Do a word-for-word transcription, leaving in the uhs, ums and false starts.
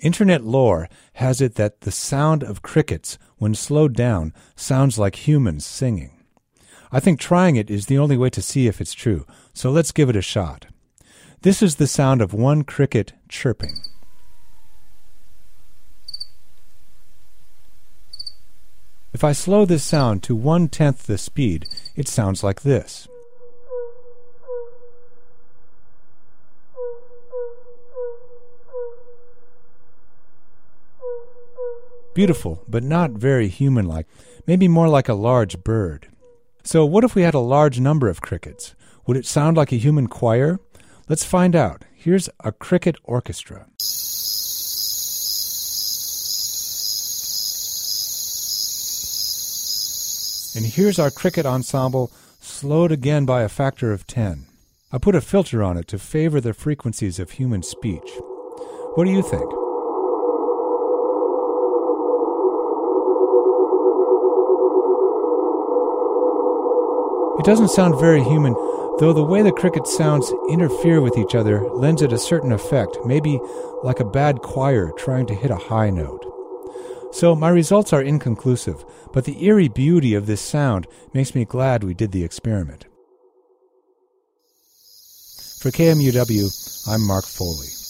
Internet lore has it that the sound of crickets, when slowed down, sounds like humans singing. I think trying it is the only way to see if it's true, so let's give it a shot. This is the sound of one cricket chirping. If I slow this sound to one-tenth the speed, it sounds like this. Beautiful, but not very human-like, maybe more like a large bird. So what if we had a large number of crickets? Would it sound like a human choir? Let's find out. Here's a cricket orchestra. And here's our cricket ensemble, slowed again by a factor of ten. I put a filter on it to favor the frequencies of human speech. What do you think? It doesn't sound very human, though the way the cricket sounds interfere with each other lends it a certain effect, maybe like a bad choir trying to hit a high note. So my results are inconclusive, but the eerie beauty of this sound makes me glad we did the experiment. For K M U W, I'm Mark Foley.